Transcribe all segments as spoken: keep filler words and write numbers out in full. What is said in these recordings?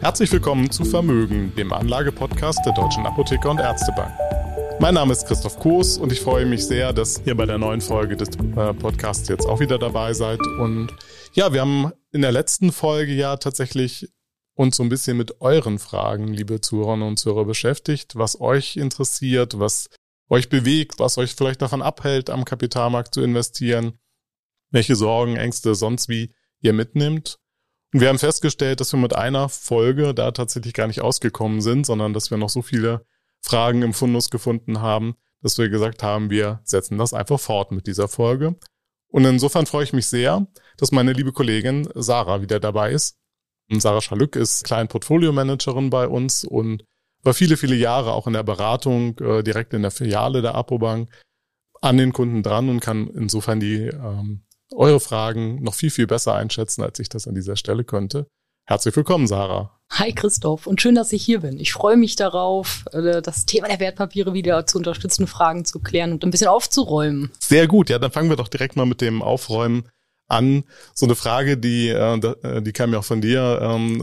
Herzlich willkommen zu Vermögen, dem Anlagepodcast der Deutschen Apotheker und Ärztebank. Mein Name ist Christoph Koos und ich freue mich sehr, dass ihr bei der neuen Folge des Podcasts jetzt auch wieder dabei seid. Und ja, wir haben in der letzten Folge ja tatsächlich uns so ein bisschen mit euren Fragen, liebe Zuhörerinnen und Zuhörer, beschäftigt, was euch interessiert, was euch bewegt, was euch vielleicht davon abhält, am Kapitalmarkt zu investieren, welche Sorgen, Ängste, sonst wie ihr mitnimmt. Und wir haben festgestellt, dass wir mit einer Folge da tatsächlich gar nicht ausgekommen sind, sondern dass wir noch so viele Fragen im Fundus gefunden haben, dass wir gesagt haben, wir setzen das einfach fort mit dieser Folge. Und insofern freue ich mich sehr, dass meine liebe Kollegin Sarah wieder dabei ist. Und Sarah Schalück ist Client-Portfolio-Managerin bei uns und war viele, viele Jahre auch in der Beratung, äh, direkt in der Filiale der Apobank, an den Kunden dran und kann insofern die ähm, eure Fragen noch viel, viel besser einschätzen, als ich das an dieser Stelle könnte. Herzlich willkommen, Sarah. Hi Christoph und schön, dass ich hier bin. Ich freue mich darauf, das Thema der Wertpapiere wieder zu unterstützen, Fragen zu klären und ein bisschen aufzuräumen. Sehr gut, ja, dann fangen wir doch direkt mal mit dem Aufräumen an. So eine Frage, die die kam ja auch von dir,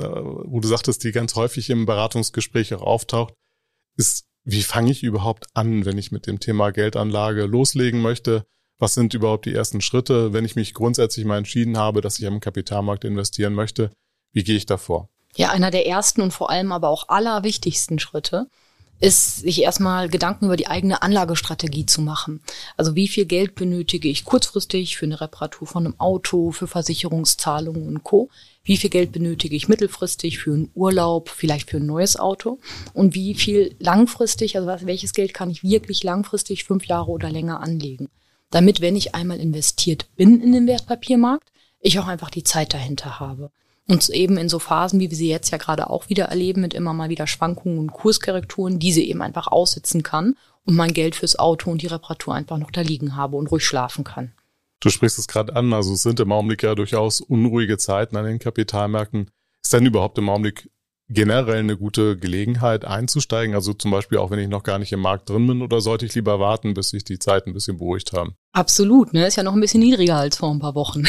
wo du sagtest, die ganz häufig im Beratungsgespräch auch auftaucht, ist, wie fange ich überhaupt an, wenn ich mit dem Thema Geldanlage loslegen möchte? Was sind überhaupt die ersten Schritte, wenn ich mich grundsätzlich mal entschieden habe, dass ich am Kapitalmarkt investieren möchte? Wie gehe ich da vor? Ja, einer der ersten und vor allem aber auch allerwichtigsten Schritte ist, sich erstmal Gedanken über die eigene Anlagestrategie zu machen. Also wie viel Geld benötige ich kurzfristig für eine Reparatur von einem Auto, für Versicherungszahlungen und Co. Wie viel Geld benötige ich mittelfristig für einen Urlaub, vielleicht für ein neues Auto? Und wie viel langfristig, also welches Geld kann ich wirklich langfristig fünf Jahre oder länger anlegen? Damit, wenn ich einmal investiert bin in den Wertpapiermarkt, ich auch einfach die Zeit dahinter habe. Und eben in so Phasen, wie wir sie jetzt ja gerade auch wieder erleben, mit immer mal wieder Schwankungen und Kurskorrekturen, diese eben einfach aussitzen kann und mein Geld fürs Auto und die Reparatur einfach noch da liegen habe und ruhig schlafen kann. Du sprichst es gerade an, also es sind im Augenblick ja durchaus unruhige Zeiten an den Kapitalmärkten. Ist denn überhaupt im Augenblick generell eine gute Gelegenheit einzusteigen? Also zum Beispiel auch, wenn ich noch gar nicht im Markt drin bin, oder sollte ich lieber warten, bis sich die Zeiten ein bisschen beruhigt haben? Absolut, ne? Ist ja noch ein bisschen niedriger als vor ein paar Wochen.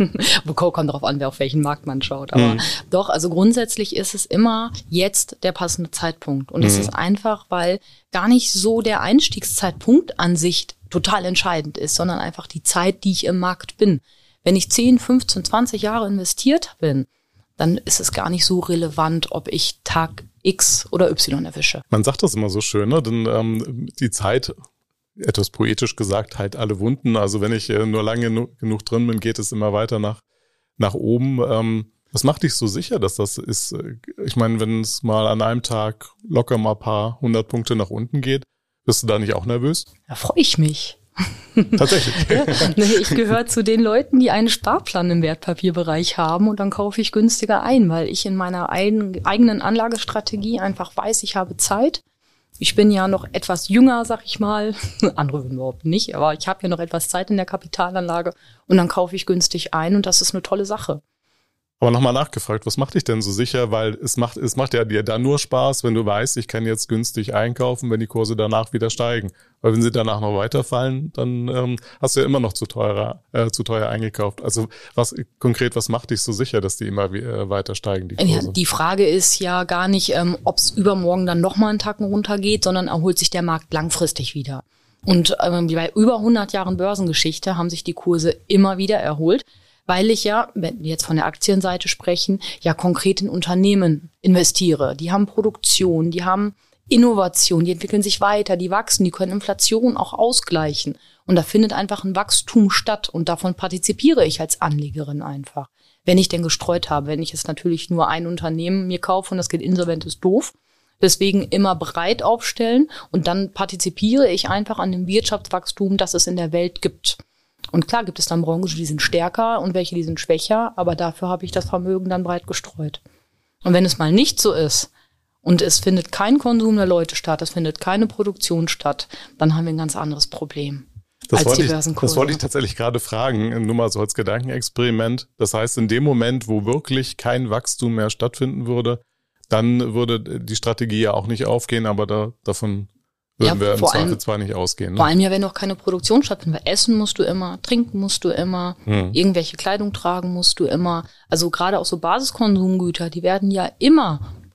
Kommt darauf an, wer auf welchen Markt man schaut. Aber mhm. doch, also grundsätzlich ist es immer jetzt der passende Zeitpunkt. Und es mhm. ist einfach, weil gar nicht so der Einstiegszeitpunkt an sich total entscheidend ist, sondern einfach die Zeit, die ich im Markt bin. Wenn ich zehn, fünfzehn, zwanzig Jahre investiert bin, dann ist es gar nicht so relevant, ob ich Tag X oder Y erwische. Man sagt das immer so schön, ne? Denn ähm, die Zeit, etwas poetisch gesagt, heilt alle Wunden. Also wenn ich äh, nur lange nu- genug drin bin, geht es immer weiter nach nach oben. Ähm, was macht dich so sicher, dass das ist? Ich meine, wenn es mal an einem Tag locker mal ein paar hundert Punkte nach unten geht, bist du da nicht auch nervös? Da freue ich mich. Tatsächlich. Ja, ich gehöre zu den Leuten, die einen Sparplan im Wertpapierbereich haben und dann kaufe ich günstiger ein, weil ich in meiner eigenen Anlagestrategie einfach weiß, ich habe Zeit. Ich bin ja noch etwas jünger, sag ich mal. Andere würden überhaupt nicht, aber ich habe ja noch etwas Zeit in der Kapitalanlage und dann kaufe ich günstig ein und das ist eine tolle Sache. Aber nochmal nachgefragt, was macht dich denn so sicher? Weil es macht, es macht ja dir da nur Spaß, wenn du weißt, ich kann jetzt günstig einkaufen, wenn die Kurse danach wieder steigen. Weil wenn sie danach noch weiterfallen, dann ähm, hast du ja immer noch zu teuer, äh, zu teuer eingekauft. Also was konkret, was macht dich so sicher, dass die immer äh, weiter steigen, die Kurse? Ja, die Frage ist ja gar nicht, ähm, ob es übermorgen dann nochmal einen Tacken runtergeht, sondern erholt sich der Markt langfristig wieder. Und ähm, bei über hundert Jahren Börsengeschichte haben sich die Kurse immer wieder erholt. Weil ich ja, wenn wir jetzt von der Aktienseite sprechen, ja konkret in Unternehmen investiere. Die haben Produktion, die haben Innovation, die entwickeln sich weiter, die wachsen, die können Inflation auch ausgleichen. Und da findet einfach ein Wachstum statt und davon partizipiere ich als Anlegerin einfach. Wenn ich denn gestreut habe, wenn ich jetzt natürlich nur ein Unternehmen mir kaufe und das geht insolvent, ist doof. Deswegen immer breit aufstellen und dann partizipiere ich einfach an dem Wirtschaftswachstum, das es in der Welt gibt. Und klar gibt es dann Branchen, die sind stärker und welche, die sind schwächer, aber dafür habe ich das Vermögen dann breit gestreut. Und wenn es mal nicht so ist und es findet kein Konsum der Leute statt, es findet keine Produktion statt, dann haben wir ein ganz anderes Problem. Das als wollte, die ich, Börsenkurse. das wollte ich tatsächlich gerade fragen, nur mal so als Gedankenexperiment. Das heißt, in dem Moment, wo wirklich kein Wachstum mehr stattfinden würde, dann würde die Strategie ja auch nicht aufgehen, aber da, davon würden ja, wir im Zweifel zwar nicht ausgehen. Ne? Vor allem ja, wenn noch keine Produktion stattfindet. Weil essen musst du immer, trinken musst du immer, hm. irgendwelche Kleidung tragen musst du immer. Also gerade auch so Basiskonsumgüter, die werden ja immer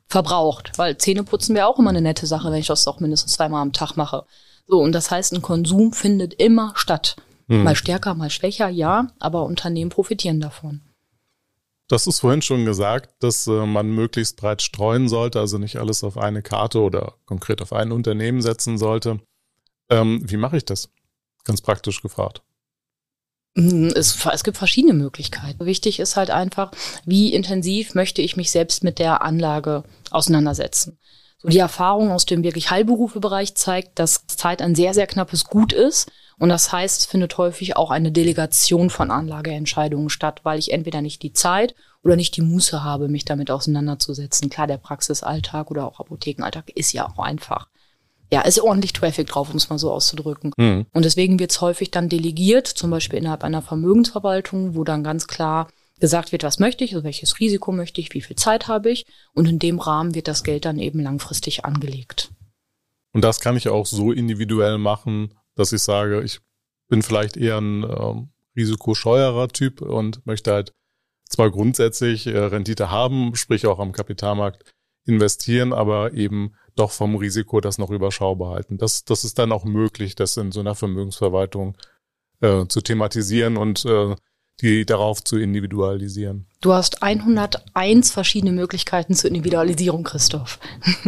verbraucht. Weil Zähneputzen wäre auch immer eine nette Sache, wenn ich das auch mindestens zweimal am Tag mache. So, und das heißt, ein Konsum findet immer statt. Hm. Mal stärker, mal schwächer, ja, aber Unternehmen profitieren davon. Das ist vorhin schon gesagt, dass äh, man möglichst breit streuen sollte, also nicht alles auf eine Karte oder konkret auf ein Unternehmen setzen sollte. Ähm, wie mache ich das? Ganz praktisch gefragt. Es, es gibt verschiedene Möglichkeiten. Wichtig ist halt einfach, wie intensiv möchte ich mich selbst mit der Anlage auseinandersetzen. So, die Erfahrung aus dem wirklich Heilberufebereich zeigt, dass Zeit ein sehr, sehr knappes Gut ist. Und das heißt, es findet häufig auch eine Delegation von Anlageentscheidungen statt, weil ich entweder nicht die Zeit oder nicht die Muße habe, mich damit auseinanderzusetzen. Klar, der Praxisalltag oder auch Apothekenalltag ist ja auch einfach. Ja, ist ordentlich Traffic drauf, um es mal so auszudrücken. Mhm. Und deswegen wird es häufig dann delegiert, zum Beispiel innerhalb einer Vermögensverwaltung, wo dann ganz klar gesagt wird, was möchte ich, also welches Risiko möchte ich, wie viel Zeit habe ich. Und in dem Rahmen wird das Geld dann eben langfristig angelegt. Und das kann ich auch so individuell machen, dass ich sage, ich bin vielleicht eher ein äh, risikoscheuerer Typ und möchte halt zwar grundsätzlich äh, Rendite haben, sprich auch am Kapitalmarkt investieren, aber eben doch vom Risiko das noch überschaubar halten. Das, das ist dann auch möglich, das in so einer Vermögensverwaltung äh, zu thematisieren und äh, die darauf zu individualisieren. Du hast hunderteins verschiedene Möglichkeiten zur Individualisierung, Christoph.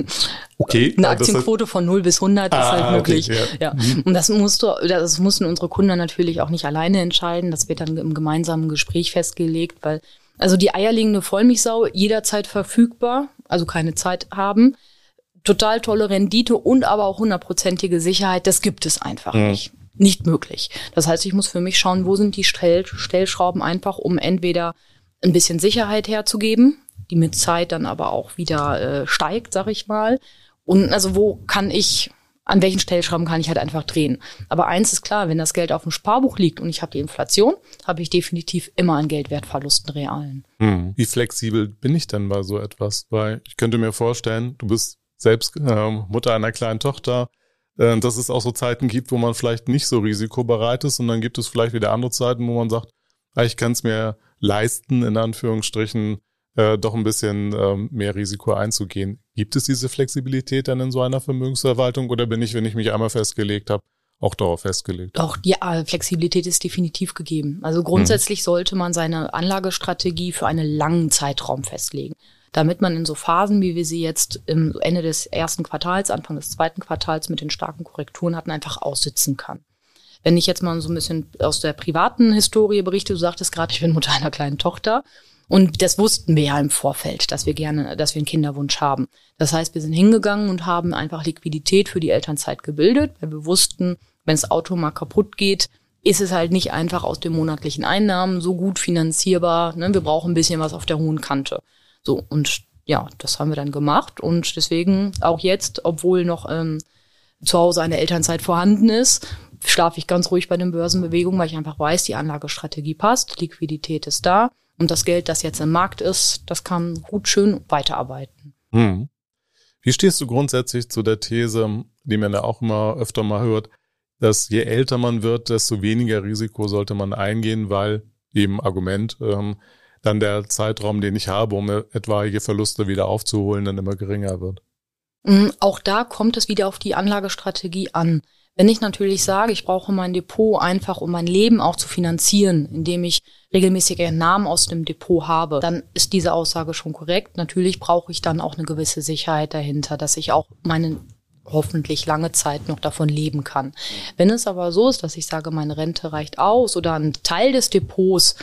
Okay. Eine Aktienquote von null bis hundert ah, ist halt möglich. Okay, ja. Ja. Und das musst du, das müssen unsere Kunden natürlich auch nicht alleine entscheiden. Das wird dann im gemeinsamen Gespräch festgelegt, weil also die eierlegende Vollmilchsau jederzeit verfügbar, also keine Zeit haben, total tolle Rendite und aber auch hundertprozentige Sicherheit, das gibt es einfach mhm. nicht. Nicht möglich. Das heißt, ich muss für mich schauen, wo sind die Stell- Stellschrauben einfach, um entweder ein bisschen Sicherheit herzugeben, die mit Zeit dann aber auch wieder äh, steigt, sag ich mal. Und also wo kann ich, an welchen Stellschrauben kann ich halt einfach drehen. Aber eins ist klar, wenn das Geld auf dem Sparbuch liegt und ich habe die Inflation, habe ich definitiv immer einen Geldwertverlust, einen realen. Hm. Wie flexibel bin ich denn bei so etwas? Weil ich könnte mir vorstellen, du bist selbst äh, Mutter einer kleinen Tochter, dass es auch so Zeiten gibt, wo man vielleicht nicht so risikobereit ist und dann gibt es vielleicht wieder andere Zeiten, wo man sagt, ich kann es mir leisten, in Anführungsstrichen, äh, doch ein bisschen ähm, mehr Risiko einzugehen. Gibt es diese Flexibilität dann in so einer Vermögensverwaltung oder bin ich, wenn ich mich einmal festgelegt habe, auch darauf festgelegt? Doch, ja, Flexibilität ist definitiv gegeben. Also grundsätzlich hm. sollte man seine Anlagestrategie für einen langen Zeitraum festlegen, damit man in so Phasen, wie wir sie jetzt im Ende des ersten Quartals, Anfang des zweiten Quartals mit den starken Korrekturen hatten, einfach aussitzen kann. Wenn ich jetzt mal so ein bisschen aus der privaten Historie berichte, du sagtest gerade, ich bin Mutter einer kleinen Tochter und das wussten wir ja im Vorfeld, dass wir gerne, dass wir einen Kinderwunsch haben. Das heißt, wir sind hingegangen und haben einfach Liquidität für die Elternzeit gebildet, weil wir wussten, wenn das Auto mal kaputt geht, ist es halt nicht einfach aus den monatlichen Einnahmen so gut finanzierbar. Ne? Wir brauchen ein bisschen was auf der hohen Kante. So, und ja, das haben wir dann gemacht und deswegen auch jetzt, obwohl noch ähm, zu Hause eine Elternzeit vorhanden ist, schlafe ich ganz ruhig bei den Börsenbewegungen, weil ich einfach weiß, die Anlagestrategie passt, Liquidität ist da und das Geld, das jetzt im Markt ist, das kann gut schön weiterarbeiten. Hm. Wie stehst du grundsätzlich zu der These, die man ja auch immer öfter mal hört, dass je älter man wird, desto weniger Risiko sollte man eingehen, weil eben Argument, ähm, dann der Zeitraum, den ich habe, um etwaige Verluste wieder aufzuholen, dann immer geringer wird. Auch da kommt es wieder auf die Anlagestrategie an. Wenn ich natürlich sage, ich brauche mein Depot einfach, um mein Leben auch zu finanzieren, indem ich regelmäßige Entnahmen aus dem Depot habe, dann ist diese Aussage schon korrekt. Natürlich brauche ich dann auch eine gewisse Sicherheit dahinter, dass ich auch meine hoffentlich lange Zeit noch davon leben kann. Wenn es aber so ist, dass ich sage, meine Rente reicht aus oder ein Teil des Depots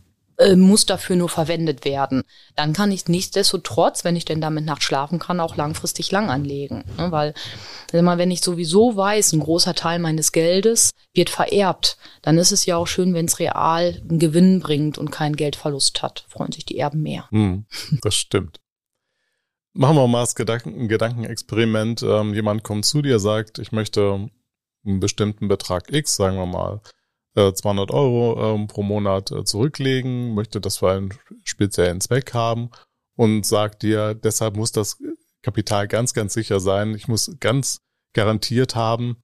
muss dafür nur verwendet werden. Dann kann ich nichtsdestotrotz, wenn ich denn damit nachts schlafen kann, auch langfristig lang anlegen. Ne? Weil, wenn ich sowieso weiß, ein großer Teil meines Geldes wird vererbt, dann ist es ja auch schön, wenn es real einen Gewinn bringt und keinen Geldverlust hat. Freuen sich die Erben mehr. Mm, das stimmt. Machen wir mal das Gedanken- Gedankenexperiment. Ähm, jemand kommt zu dir, sagt, ich möchte einen bestimmten Betrag X, sagen wir mal, zweihundert Euro ähm, pro Monat äh, zurücklegen, möchte das für einen speziellen Zweck haben und sagt dir, deshalb muss das Kapital ganz, ganz sicher sein. Ich muss ganz garantiert haben,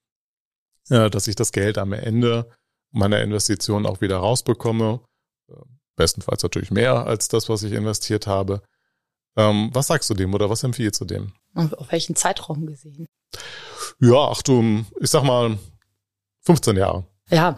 äh, dass ich das Geld am Ende meiner Investition auch wieder rausbekomme. Äh, bestenfalls natürlich mehr als das, was ich investiert habe. Ähm, was sagst du dem oder was empfiehlst du dem? Und auf welchen Zeitraum gesehen? Ja, ach du, ich sag mal fünfzehn Jahre. Ja,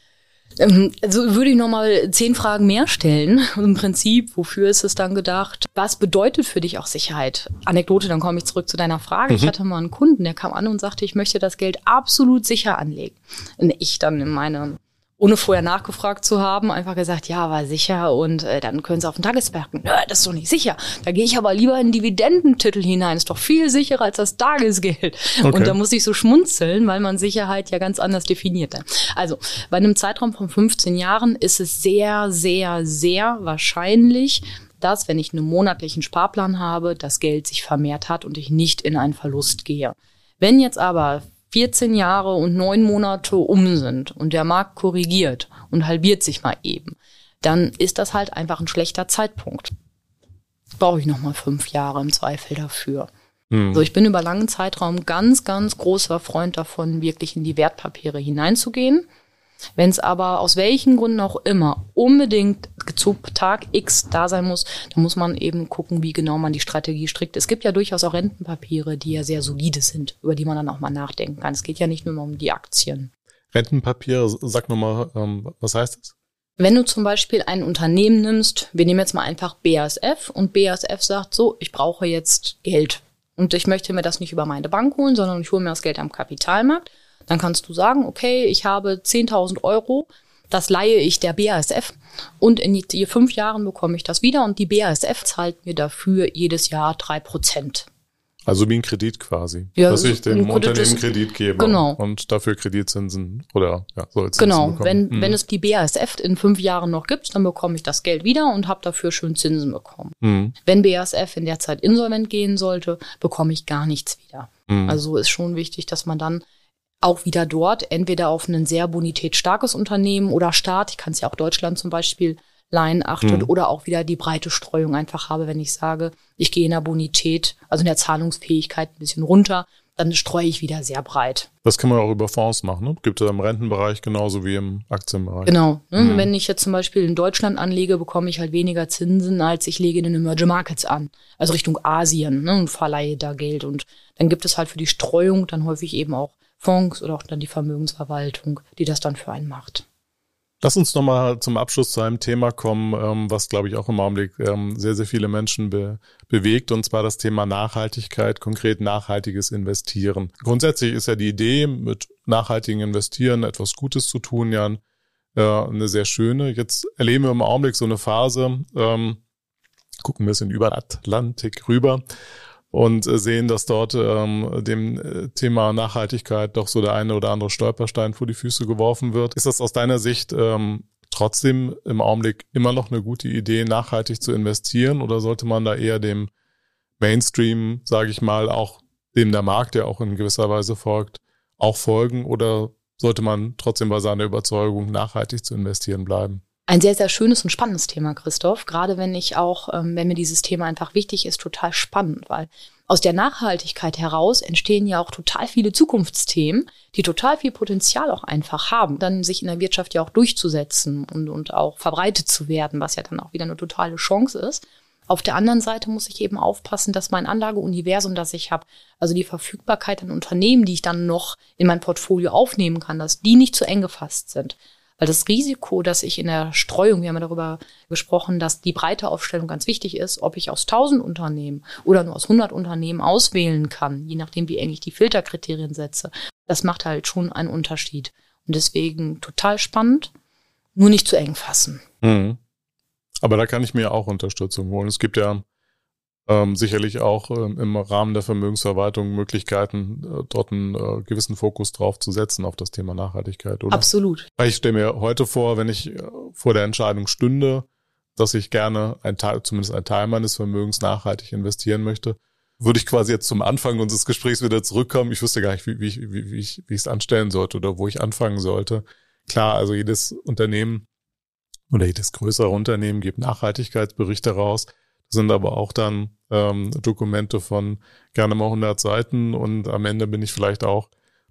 also würde ich nochmal zehn Fragen mehr stellen. Im Prinzip, wofür ist es dann gedacht? Was bedeutet für dich auch Sicherheit? Anekdote, dann komme ich zurück zu deiner Frage. Mhm. Ich hatte mal einen Kunden, der kam an und sagte, ich möchte das Geld absolut sicher anlegen. Und ich dann in meine, ohne vorher nachgefragt zu haben, einfach gesagt, ja, war sicher und äh, dann können Sie auf den Tageswerken. Nö, das ist doch nicht sicher. Da gehe ich aber lieber in Dividendentitel hinein. Ist doch viel sicherer als das Tagesgeld. Okay. Und da muss ich so schmunzeln, weil man Sicherheit ja ganz anders definiert. Also bei einem Zeitraum von fünfzehn Jahren ist es sehr, sehr, sehr wahrscheinlich, dass, wenn ich einen monatlichen Sparplan habe, das Geld sich vermehrt hat und ich nicht in einen Verlust gehe. Wenn jetzt aber vierzehn Jahre und neun Monate um sind und der Markt korrigiert und halbiert sich mal eben, dann ist das halt einfach ein schlechter Zeitpunkt. Brauche ich nochmal fünf Jahre im Zweifel dafür. Mhm. Also ich bin über langen Zeitraum ganz, ganz großer Freund davon, wirklich in die Wertpapiere hineinzugehen. Wenn es aber aus welchen Gründen auch immer unbedingt zu Tag X da sein muss, dann muss man eben gucken, wie genau man die Strategie strickt. Es gibt ja durchaus auch Rentenpapiere, die ja sehr solide sind, über die man dann auch mal nachdenken kann. Es geht ja nicht nur um die Aktien. Rentenpapiere, sag nochmal, ähm, was heißt das? Wenn du zum Beispiel ein Unternehmen nimmst, wir nehmen jetzt mal einfach B A S F und B A S F sagt so, ich brauche jetzt Geld und ich möchte mir das nicht über meine Bank holen, sondern ich hole mir das Geld am Kapitalmarkt. Dann kannst du sagen, okay, ich habe zehntausend Euro, das leihe ich der B A S F und in die fünf Jahren bekomme ich das wieder und die B A S F zahlt mir dafür jedes Jahr drei Prozent. Also wie ein Kredit quasi, ja, dass ich dem Kredit Unternehmen ist, Kredit gebe genau. und dafür Kreditzinsen oder ja, soll Zinsen genau. bekommen. Wenn, hm. wenn es die B A S F in fünf Jahren noch gibt, dann bekomme ich das Geld wieder und habe dafür schön Zinsen bekommen. Hm. Wenn B A S F in der Zeit insolvent gehen sollte, bekomme ich gar nichts wieder. Hm. Also ist schon wichtig, dass man dann auch wieder dort entweder auf ein sehr bonitätsstarkes Unternehmen oder Staat, ich kann es ja auch Deutschland zum Beispiel leihen, achtet mhm. oder auch wieder die breite Streuung einfach habe, wenn ich sage, ich gehe in der Bonität, also in der Zahlungsfähigkeit ein bisschen runter, dann streue ich wieder sehr breit. Das kann man auch über Fonds machen, ne? Gibt es im Rentenbereich genauso wie im Aktienbereich. Genau. Ne? Mhm. Wenn ich jetzt zum Beispiel in Deutschland anlege, bekomme ich halt weniger Zinsen, als ich lege in den Emerging Markets an, also Richtung Asien, ne? Und verleihe da Geld. Und dann gibt es halt für die Streuung dann häufig eben auch Fonds oder auch dann die Vermögensverwaltung, die das dann für einen macht. Lass uns nochmal zum Abschluss zu einem Thema kommen, was, glaube ich, auch im Augenblick sehr, sehr viele Menschen be- bewegt, und zwar das Thema Nachhaltigkeit, konkret nachhaltiges Investieren. Grundsätzlich ist ja die Idee, mit nachhaltigem Investieren etwas Gutes zu tun, ja eine sehr schöne. Jetzt erleben wir im Augenblick so eine Phase, ähm, gucken ein bisschen über den Atlantik rüber, und sehen, dass dort ähm, dem Thema Nachhaltigkeit doch so der eine oder andere Stolperstein vor die Füße geworfen wird. Ist das aus deiner Sicht ähm, trotzdem im Augenblick immer noch eine gute Idee, nachhaltig zu investieren, oder sollte man da eher dem Mainstream, sage ich mal, auch dem der Markt, der auch in gewisser Weise folgt, auch folgen, oder sollte man trotzdem bei seiner Überzeugung, nachhaltig zu investieren, bleiben? Ein sehr, sehr schönes und spannendes Thema, Christoph. Gerade wenn ich auch, ähm, wenn mir dieses Thema einfach wichtig ist, total spannend, weil aus der Nachhaltigkeit heraus entstehen ja auch total viele Zukunftsthemen, die total viel Potenzial auch einfach haben, dann sich in der Wirtschaft ja auch durchzusetzen und, und auch verbreitet zu werden, was ja dann auch wieder eine totale Chance ist. Auf der anderen Seite muss ich eben aufpassen, dass mein Anlageuniversum, das ich habe, also die Verfügbarkeit an Unternehmen, die ich dann noch in mein Portfolio aufnehmen kann, dass die nicht zu eng gefasst sind. Weil das Risiko, dass ich in der Streuung, wir haben ja darüber gesprochen, dass die breite Aufstellung ganz wichtig ist, ob ich aus tausend Unternehmen oder nur aus hundert Unternehmen auswählen kann, je nachdem, wie eng ich die Filterkriterien setze, das macht halt schon einen Unterschied. Und deswegen total spannend, nur nicht zu eng fassen. Mhm. Aber da kann ich mir auch Unterstützung holen. Es gibt ja ähm, sicherlich auch ähm, im Rahmen der Vermögensverwaltung Möglichkeiten, äh, dort einen äh, gewissen Fokus drauf zu setzen auf das Thema Nachhaltigkeit, oder? Absolut. Ich stelle mir heute vor, wenn ich äh, vor der Entscheidung stünde, dass ich gerne ein Teil, zumindest ein Teil meines Vermögens nachhaltig investieren möchte, würde ich quasi jetzt zum Anfang unseres Gesprächs wieder zurückkommen. Ich wüsste gar nicht, wie, wie, wie, wie ich wie ich es anstellen sollte oder wo ich anfangen sollte. Klar, also jedes Unternehmen oder jedes größere Unternehmen gibt Nachhaltigkeitsberichte raus. Sind aber auch dann ähm, Dokumente von gerne mal hundert Seiten, und am Ende bin ich vielleicht auch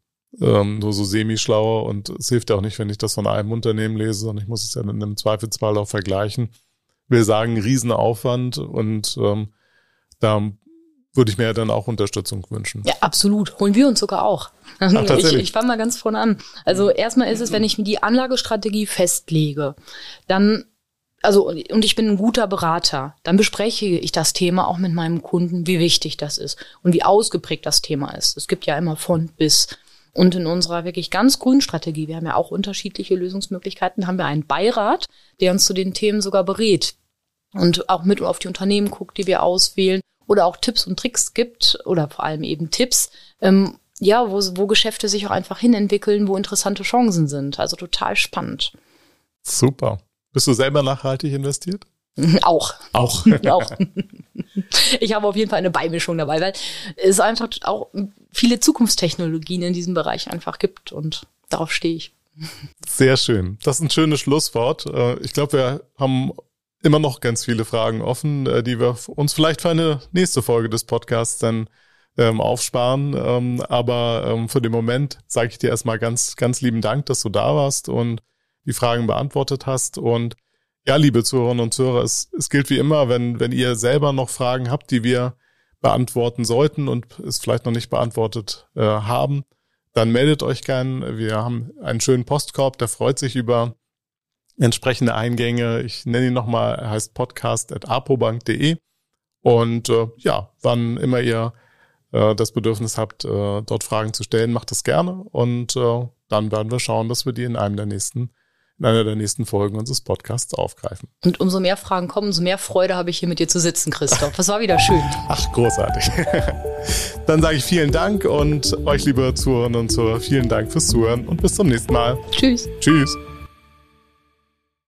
ähm, nur so semi-schlauer, und es hilft ja auch nicht, wenn ich das von einem Unternehmen lese, sondern ich muss es ja dann im Zweifelsfall auch vergleichen. Wir sagen Riesenaufwand, und ähm, da würde ich mir ja dann auch Unterstützung wünschen. Ja, absolut. Holen wir uns sogar auch. Ach, tatsächlich? Ich, ich fange mal ganz vorne an. Also erstmal ist es, wenn ich mir die Anlagestrategie festlege, dann, also und ich bin ein guter Berater, dann bespreche ich das Thema auch mit meinem Kunden, wie wichtig das ist und wie ausgeprägt das Thema ist. Es gibt ja immer von bis. Und in unserer wirklich ganz grünen Strategie, wir haben ja auch unterschiedliche Lösungsmöglichkeiten, haben wir einen Beirat, der uns zu den Themen sogar berät und auch mit auf die Unternehmen guckt, die wir auswählen oder auch Tipps und Tricks gibt oder vor allem eben Tipps, ähm, ja, wo, wo Geschäfte sich auch einfach hinentwickeln, wo interessante Chancen sind. Also total spannend. Super. Bist du selber nachhaltig investiert? Auch. Auch. Auch. Ich habe auf jeden Fall eine Beimischung dabei, weil es einfach auch viele Zukunftstechnologien in diesem Bereich einfach gibt und darauf stehe ich. Sehr schön. Das ist ein schönes Schlusswort. Ich glaube, wir haben immer noch ganz viele Fragen offen, die wir uns vielleicht für eine nächste Folge des Podcasts dann ähm, aufsparen. Ähm, aber ähm, für den Moment sage ich dir erstmal ganz, ganz lieben Dank, dass du da warst und die Fragen beantwortet hast. Und ja, liebe Zuhörerinnen und Zuhörer, es, es gilt wie immer, wenn, wenn ihr selber noch Fragen habt, die wir beantworten sollten und es vielleicht noch nicht beantwortet äh, haben, dann meldet euch gern. Wir haben einen schönen Postkorb, der freut sich über entsprechende Eingänge. Ich nenne ihn nochmal, er heißt podcast at apobank punkt de. Und äh, ja, wann immer ihr äh, das Bedürfnis habt, äh, dort Fragen zu stellen, macht das gerne. Und äh, dann werden wir schauen, dass wir die in einem der nächsten in einer der nächsten Folgen unseres Podcasts aufgreifen. Und umso mehr Fragen kommen, umso mehr Freude habe ich hier mit dir zu sitzen, Christoph. Das war wieder schön. Ach, großartig. Dann sage ich vielen Dank und euch, liebe Zuhörerinnen und Zuhörer, vielen Dank fürs Zuhören und bis zum nächsten Mal. Tschüss. Tschüss.